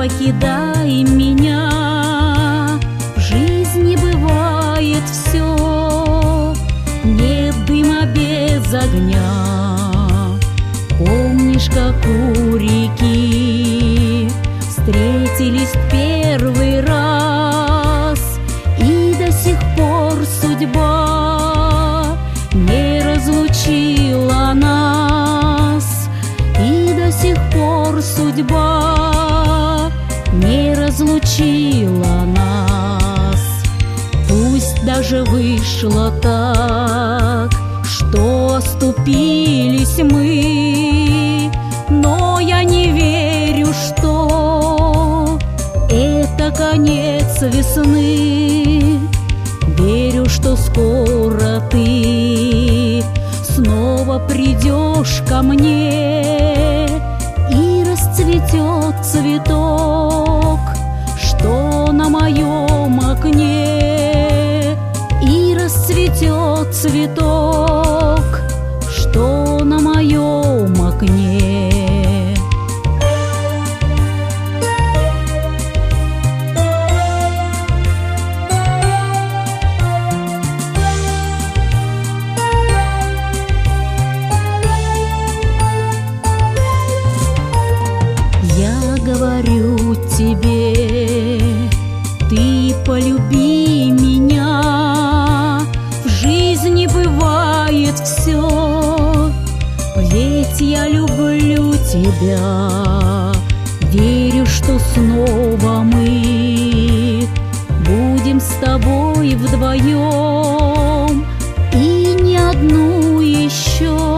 покидай меня. В жизни бывает все, нет дыма без огня. Помнишь, как у реки встретились в первый раз, и до сих пор судьба не разлучила нас, и до сих пор судьба не разлучила нас. Пусть даже вышло так, что оступились мы, но я не верю, что это конец весны. Верю, что скоро ты снова придешь ко мне, и расцветет цветок, что на моем окне, и расцветет цветок, что на моем окне. Я говорю тебе, ты полюби меня. В жизни бывает все, ведь я люблю тебя. Верю, что снова мы будем с тобой вдвоем, и не одну еще